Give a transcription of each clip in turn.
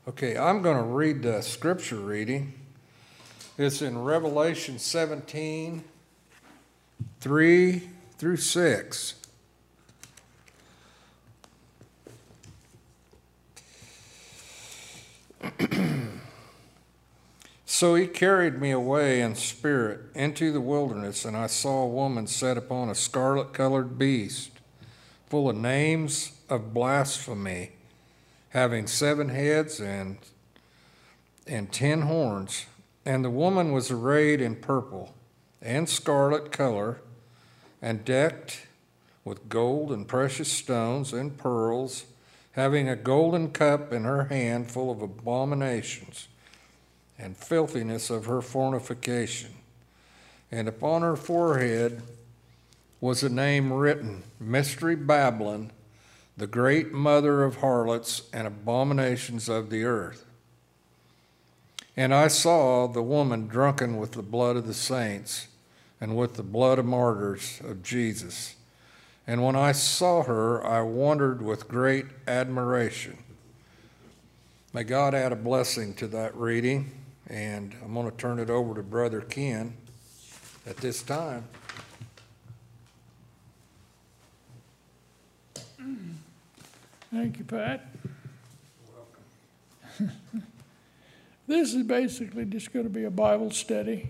Okay, I'm going to read the scripture reading. It's in Revelation 17, 3 through 6. So he carried me away in spirit into the wilderness, and I saw a woman set upon a scarlet-colored beast, full of names of blasphemy, having 7 heads and 10 horns. And the woman was arrayed in purple and scarlet color, and decked with gold and precious stones and pearls, having a golden cup in her hand full of abominations and filthiness of her fornication. And upon her forehead was a name written, Mystery Babylon, the great mother of harlots and abominations of the earth. And I saw the woman drunken with the blood of the saints and with the blood of martyrs of Jesus. And when I saw her, I wondered with great admiration. May God add a blessing to that reading, and I'm going to turn it over to Brother Ken at this time. Thank you, Pat. This is basically just going to be a Bible study.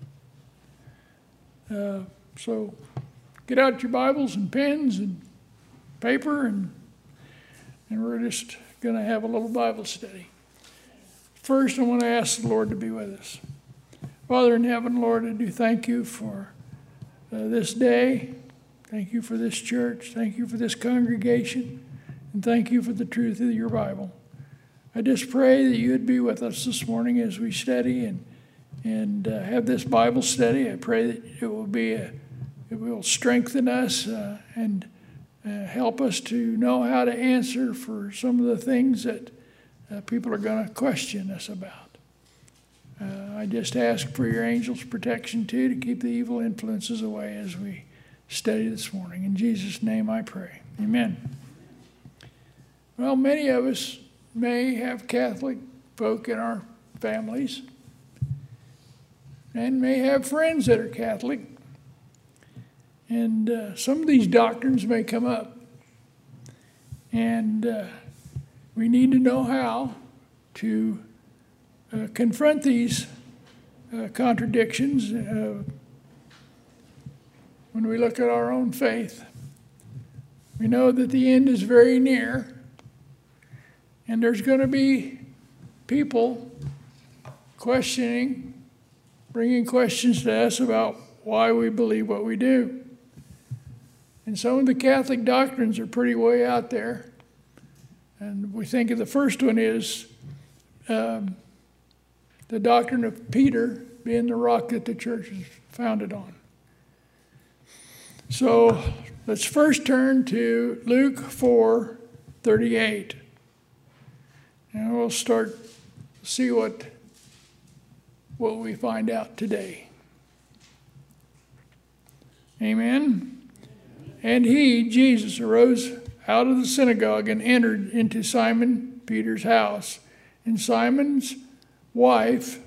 So get out your Bibles and pens and paper, and we're just going to have a little Bible study. First, I want to ask the Lord to be with us. Father in heaven, Lord, I do thank you for this day. Thank you for this church. Thank you for this congregation. And thank you for the truth of your Bible. I just pray that you would be with us this morning as we study and have this Bible study. I pray that it will strengthen us and help us to know how to answer for some of the things that people are going to question us about. I just ask for your angels' protection, too, to keep the evil influences away as we study this morning. In Jesus' name I pray. Amen. Well, many of us may have Catholic folk in our families and may have friends that are Catholic. And some of these doctrines may come up. And we need to know how to confront these contradictions when we look at our own faith. We know that the end is very near, and there's going to be people questioning, bringing questions to us about why we believe what we do. And some of the Catholic doctrines are pretty way out there. And we think of the first one is the doctrine of Peter being the rock that the church is founded on. So let's first turn to Luke 4:38. And we'll see what we find out today. Amen. And he, Jesus, arose out of the synagogue and entered into Simon Peter's house. And Simon's wife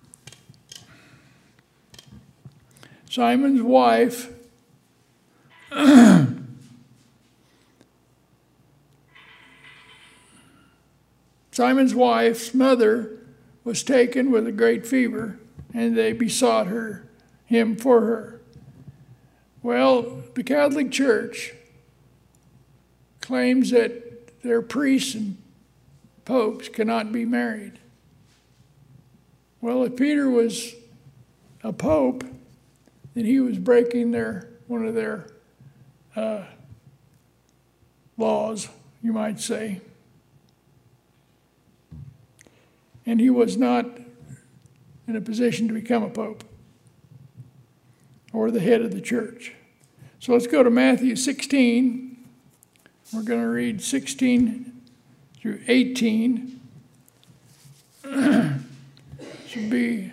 Simon's wife's mother was taken with a great fever, and they besought him for her. Well, the Catholic Church claims that their priests and popes cannot be married. Well, if Peter was a pope, then he was breaking one of their laws, you might say. And he was not in a position to become a pope or the head of the church. So let's go to Matthew 16. We're going to read 16 through 18. Should be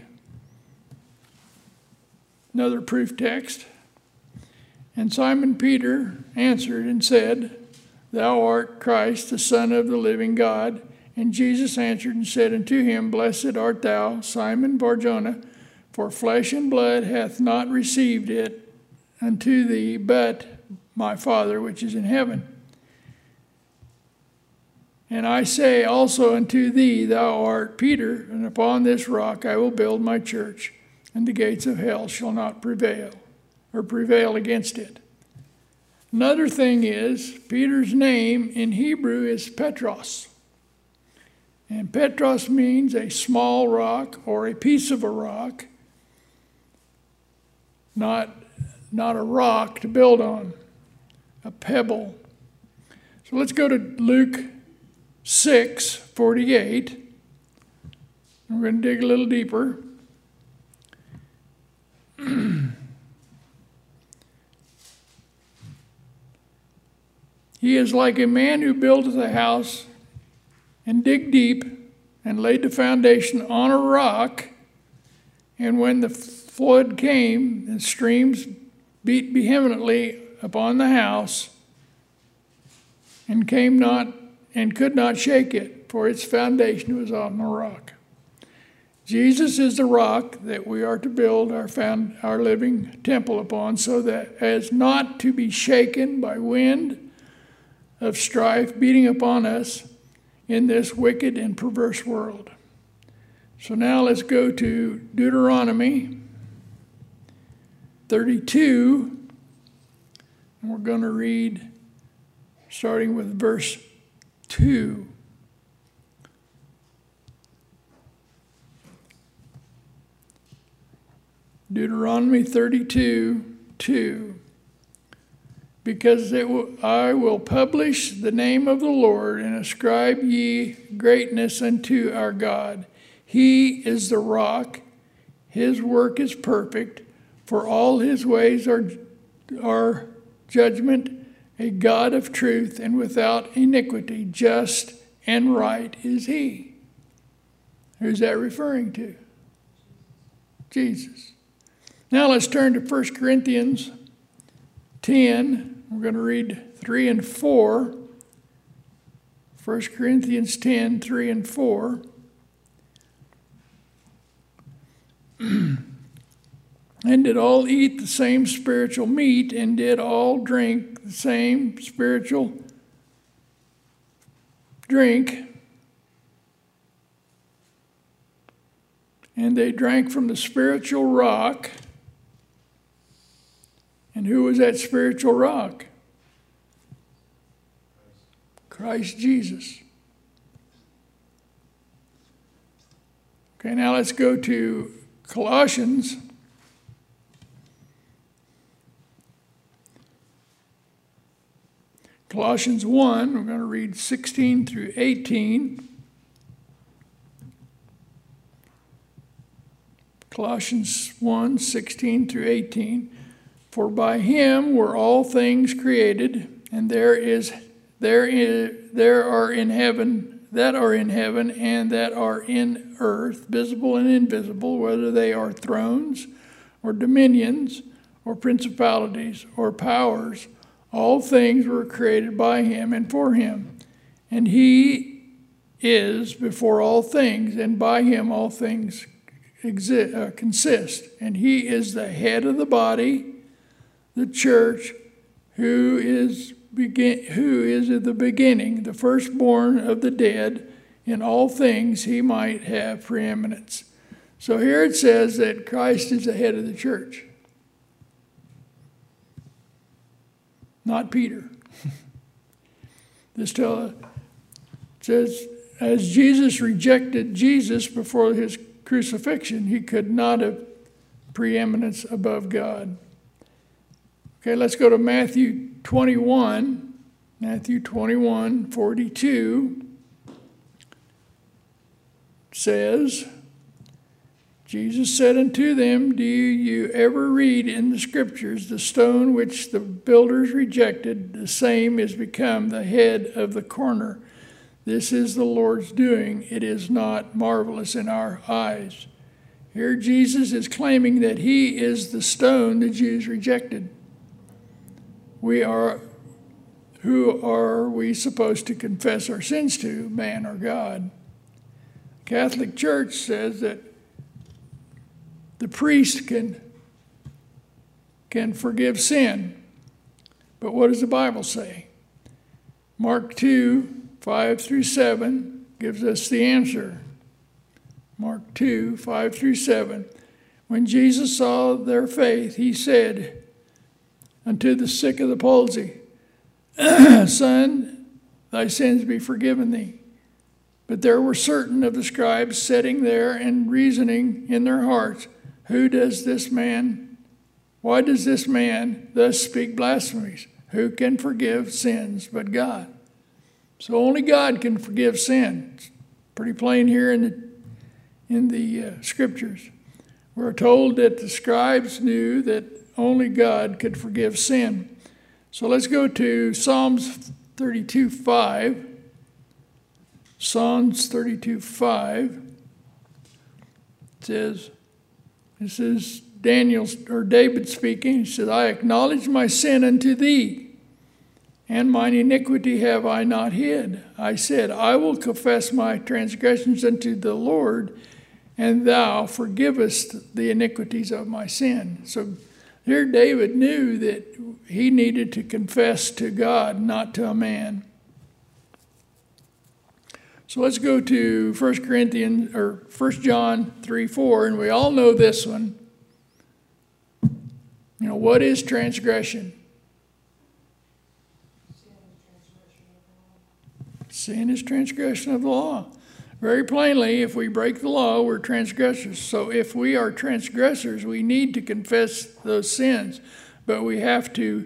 another proof text. And Simon Peter answered and said, Thou art Christ, the Son of the living God. And Jesus answered and said unto him, Blessed art thou, Simon Bar-Jonah, for flesh and blood hath not received it unto thee, but my Father which is in heaven. And I say also unto thee, thou art Peter, and upon this rock I will build my church, and the gates of hell shall not prevail against it. Another thing is, Peter's name in Hebrew is Petros. And Petros means a small rock or a piece of a rock, not a rock to build on, a pebble. So let's go to Luke 6:48. We're going to dig a little deeper. He is like a man who buildeth a house and dig deep and laid the foundation on a rock. And when the flood came, and streams beat vehemently upon the house, and could not shake it, for its foundation was on the rock. Jesus is the rock that we are to build our living temple upon, so that as not to be shaken by wind of strife beating upon us in this wicked and perverse world. So now let's go to Deuteronomy 32, and we're going to read starting with verse 2. Deuteronomy 32:2. Because I will publish the name of the Lord, and ascribe ye greatness unto our God. He is the rock, his work is perfect, for all his ways are judgment, a God of truth, and without iniquity, just and right is he. Who's that referring to? Jesus. Now let's turn to 1 Corinthians 10. We're going to read 3 and 4. 1 Corinthians 10, 3 and 4. And did all eat the same spiritual meat, and did all drink the same spiritual drink. And they drank from the spiritual rock. And who was that spiritual rock? Christ Jesus. Okay, now let's go to Colossians. Colossians 1, we're going to read 16 through 18. Colossians 1, 16 through 18. For by him were all things created, and there are in heaven and that are in earth, visible and invisible, whether they are thrones or dominions or principalities or powers. All things were created by him and for him. And he is before all things, and by him all things consist. And he is the head of the body, the church, who is at the beginning, the firstborn of the dead. In all things he might have preeminence. So here it says that Christ is the head of the church, not Peter. This says, as Jesus rejected Jesus before his crucifixion, he could not have preeminence above God. Okay, let's go to Matthew 21. Matthew 21, 42 says, Jesus said unto them, do you ever read in the scriptures, the stone which the builders rejected, the same is become the head of the corner. This is the Lord's doing. It is not marvelous in our eyes. Here Jesus is claiming that he is the stone the Jews rejected. who are we supposed to confess our sins to, man or God? The Catholic Church says that the priest can forgive sin. But what does the Bible say? Mark 2:5-7 gives us the answer. Mark 2:5-7. When Jesus saw their faith, he said unto the sick of the palsy, Son, thy sins be forgiven thee. But there were certain of the scribes sitting there and reasoning in their hearts, why does this man thus speak blasphemies? Who can forgive sins but God? So only God can forgive sin. It's pretty plain here in the scriptures. We're told that the scribes knew that only God could forgive sin. So let's go to Psalms 32:5. Psalms 32:5 says, this is David speaking. He said, I acknowledge my sin unto thee, and mine iniquity have I not hid. I said, I will confess my transgressions unto the Lord, and thou forgivest the iniquities of my sin. So here David knew that he needed to confess to God, not to a man. So let's go to 1 John 3:4, and we all know this one. You know, what is transgression? Sin is transgression of the law. Very plainly, if we break the law, we're transgressors. So if we are transgressors, we need to confess those sins. But we have a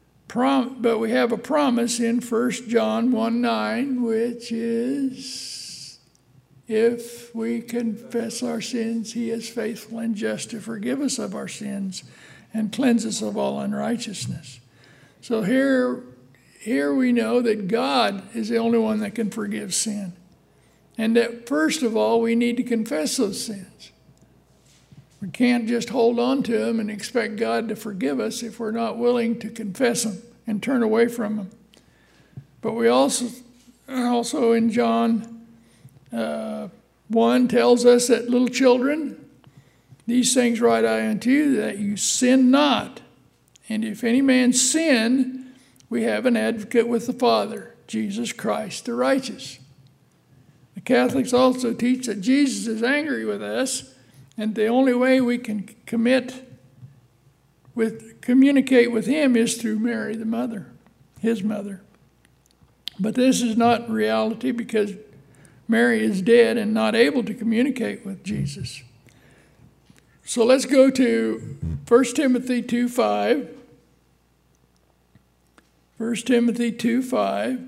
promise in 1 John 1:9, which is, if we confess our sins, he is faithful and just to forgive us of our sins and cleanse us of all unrighteousness. So here we know that God is the only one that can forgive sin. And that first of all, we need to confess those sins. We can't just hold on to them and expect God to forgive us if we're not willing to confess them and turn away from them. But we also in John 1 tells us that little children, these things write I unto you, that you sin not. And if any man sin, we have an advocate with the Father, Jesus Christ the righteous. The Catholics also teach that Jesus is angry with us, and the only way we can communicate with him is through Mary, the mother, his mother. But this is not reality because Mary is dead and not able to communicate with Jesus. So let's go to 1 Timothy 2:5. 1 Timothy 2:5.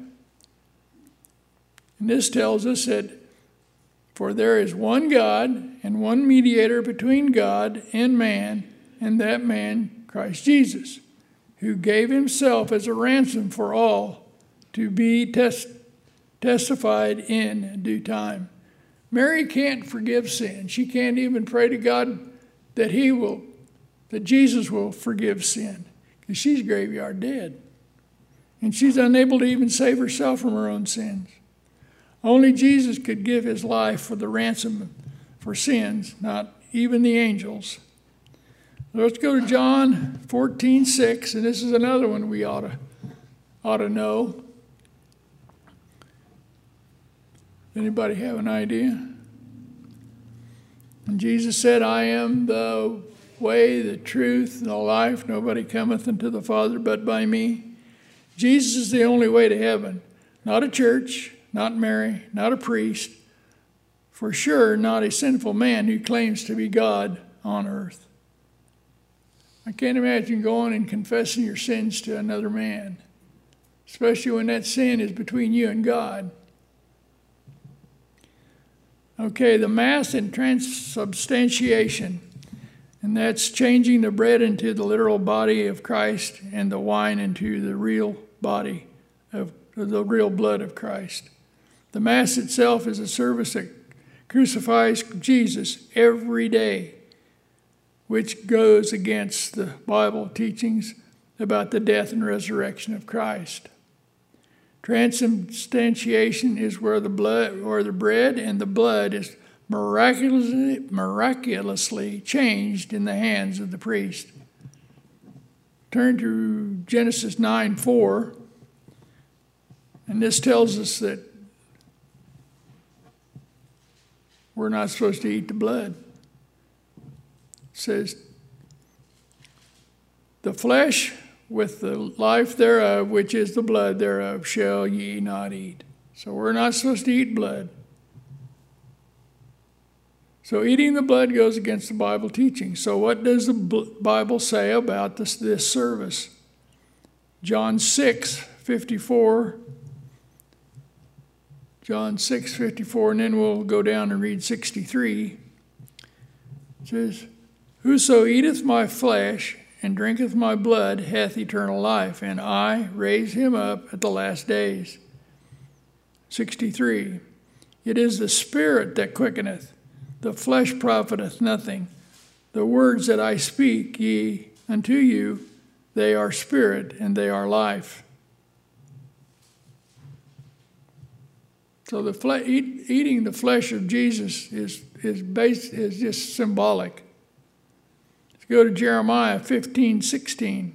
And this tells us that, for there is one God and one mediator between God and man, and that man, Christ Jesus, who gave himself as a ransom for all to be testified in due time. Mary can't forgive sin. She can't even pray to God that Jesus will forgive sin, because she's graveyard dead. And she's unable to even save herself from her own sins. Only Jesus could give his life for the ransom for sins, not even the angels. Let's go to John 14:6, and this is another one we ought to know. Anybody have an idea? And Jesus said, I am the way, the truth, and the life. Nobody cometh unto the Father but by me. Jesus is the only way to heaven. Not a church, not Mary, not a priest. For sure, not a sinful man who claims to be God on earth. I can't imagine going and confessing your sins to another man, especially when that sin is between you and God. Okay, the Mass and transubstantiation, and that's changing the bread into the literal body of Christ and the wine into the real body of the real blood of Christ. The Mass itself is a service that crucifies Jesus every day, which goes against the Bible teachings about the death and resurrection of Christ. Transubstantiation is where the bread and the blood is miraculously changed in the hands of the priest. Turn to Genesis 9:4, and this tells us that we're not supposed to eat the blood. It says, the flesh with the life thereof, which is the blood thereof, shall ye not eat. So we're not supposed to eat blood. So eating the blood goes against the Bible teaching. So what does the Bible say about this service? John 6:54. John 6:54, and then we'll go down and read 63. It says, whoso eateth my flesh and drinketh my blood hath eternal life, and I raise him up at the last days. 63, it is the Spirit that quickeneth, the flesh profiteth nothing. The words that I speak unto you, they are spirit and they are life. So eating the flesh of Jesus is just symbolic. Let's go to Jeremiah 15:16.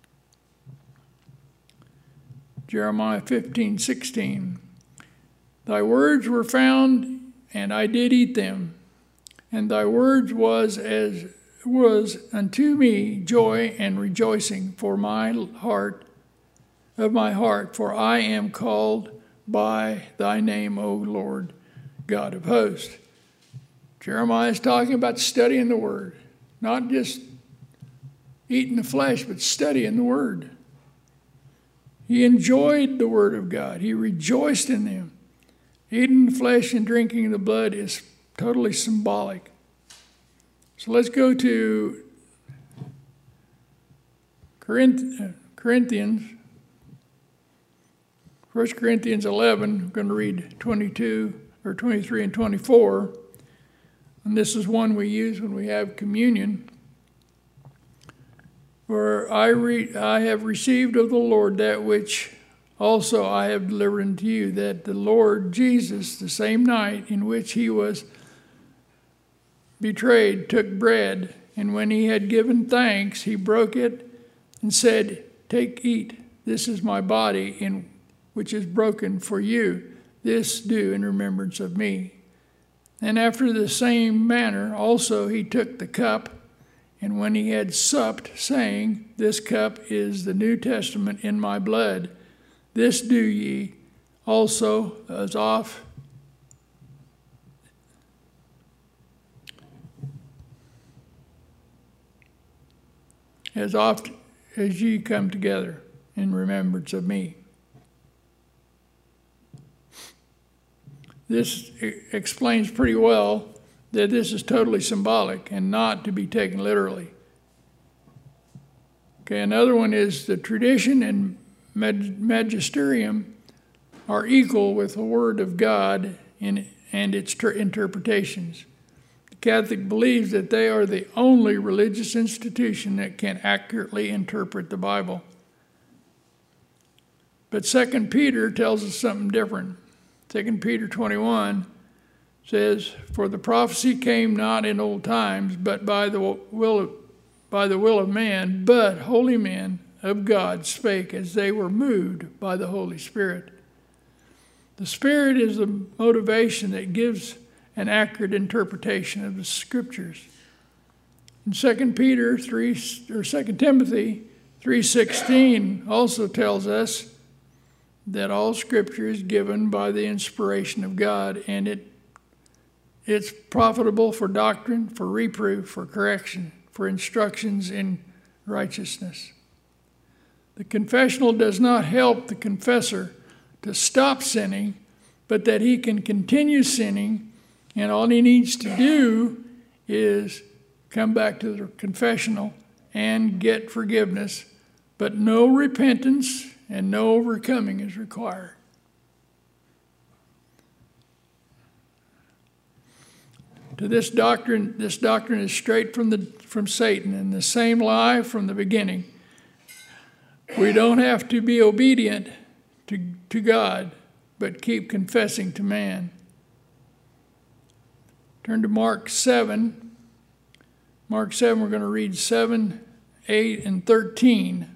Jeremiah 15:16. Thy words were found, and I did eat them, and thy words was unto me joy and rejoicing for my heart, for I am called by thy name, O Lord, God of hosts. Jeremiah is talking about studying the Word, not just eating the flesh, but studying the Word. He enjoyed the Word of God. He rejoiced in them. Eating the flesh and drinking the blood is totally symbolic. So let's go to Corinthians. 1 Corinthians 11, I'm going to read 22 or 23 and 24. And this is one we use when we have communion. For I have received of the Lord that which also I have delivered unto you, that the Lord Jesus, the same night in which he was betrayed, took bread, and when he had given thanks, he broke it and said, take, eat, this is my body, which is broken for you. This do in remembrance of me. And after the same manner also he took the cup, and when he had supped, saying, this cup is the New Testament in my blood. This do ye also as oft as ye come together in remembrance of me. This explains pretty well that this is totally symbolic and not to be taken literally. Okay, another one is the tradition and magisterium are equal with the Word of God and its interpretations. The Catholic believes that they are the only religious institution that can accurately interpret the Bible. But 2 Peter tells us something different. 2 Peter 21 says, for the prophecy came not in old times, but by the will of man, but holy men of God spake as they were moved by the Holy Spirit. The Spirit is the motivation that gives an accurate interpretation of the Scriptures. In 2 Timothy 3:16 also tells us that all Scripture is given by the inspiration of God, and it's profitable for doctrine, for reproof, for correction, for instructions in righteousness. The confessional does not help the confessor to stop sinning, but that he can continue sinning, and all he needs to do is come back to the confessional and get forgiveness, but no repentance and no overcoming is required. To this doctrine is straight from Satan, and the same lie from the beginning. We don't have to be obedient to God, but keep confessing to man. Turn to Mark 7. Mark 7, we're going to read 7, 8, and 13.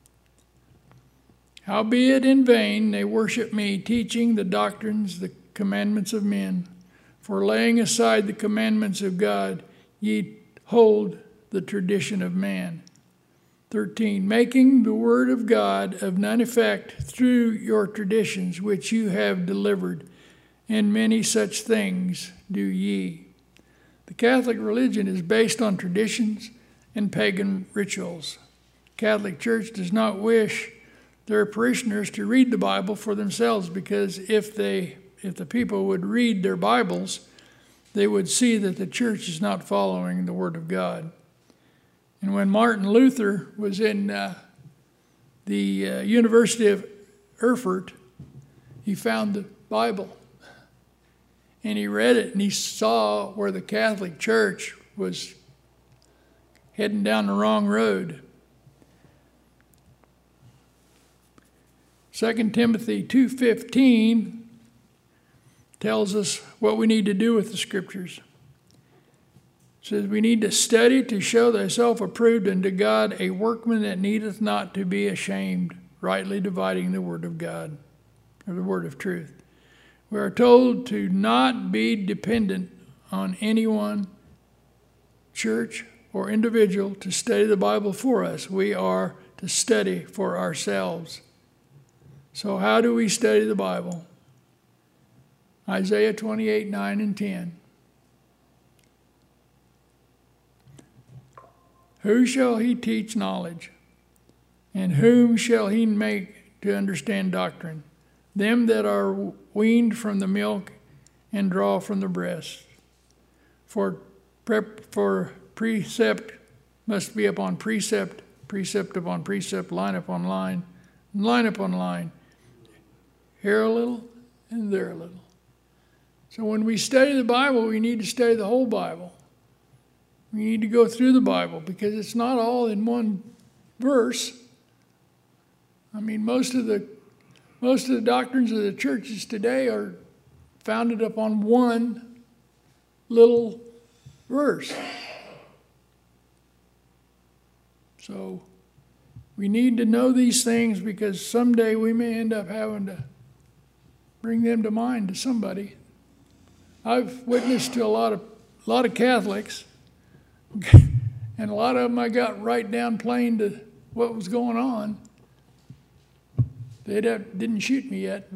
Howbeit in vain they worship me, teaching the doctrines, the commandments of men. For laying aside the commandments of God, ye hold the tradition of man. 13. Making the word of God of none effect through your traditions which you have delivered, and many such things do ye. The Catholic religion is based on traditions and pagan rituals. The Catholic Church does not wish their parishioners to read the Bible for themselves, because if the people would read their Bibles, they would see that the church is not following the Word of God. And when Martin Luther was in the University of Erfurt, he found the Bible. And he read it, and he saw where the Catholic Church was heading down the wrong road. 2 Timothy 2:15 tells us what we need to do with the Scriptures. It says, we need to study to show thyself approved unto God, a workman that needeth not to be ashamed, rightly dividing the word of God, or the word of truth. We are told to not be dependent on anyone, church, or individual to study the Bible for us. We are to study for ourselves. So how do we study the Bible? Isaiah 28, 9 and 10. Who shall he teach knowledge? And whom shall he make to understand doctrine? Them that are weaned from the milk and draw from the breast. For precept must be upon precept, precept upon precept, line upon line, and line upon line. Here a little and there a little. So when we study the Bible, we need to study the whole Bible. We need to go through the Bible, because it's not all in one verse. I mean, most of the doctrines of the churches today are founded upon one little verse. So we need to know these things, because someday we may end up having to bring them to mind to somebody. I've witnessed to a lot of Catholics, and a lot of them I got right down plain to what was going on. They didn't shoot me yet,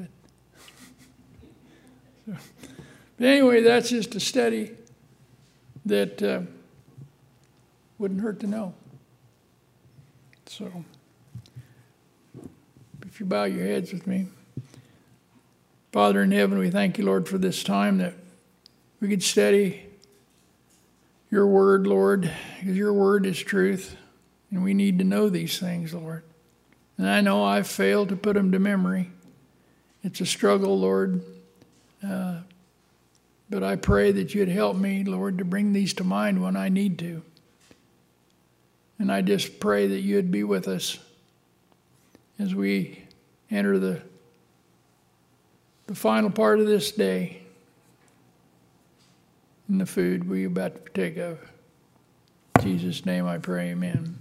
but anyway, that's just a study that wouldn't hurt to know. So, if you bow your heads with me. Father in heaven, we thank you, Lord, for this time that we could study your word, Lord, because your word is truth, and we need to know these things, Lord. And I know I've failed to put them to memory. It's a struggle, Lord. But I pray that you'd help me, Lord, to bring these to mind when I need to. And I just pray that you'd be with us as we enter the final part of this day and the food we're about to partake of. In Jesus' name I pray, amen.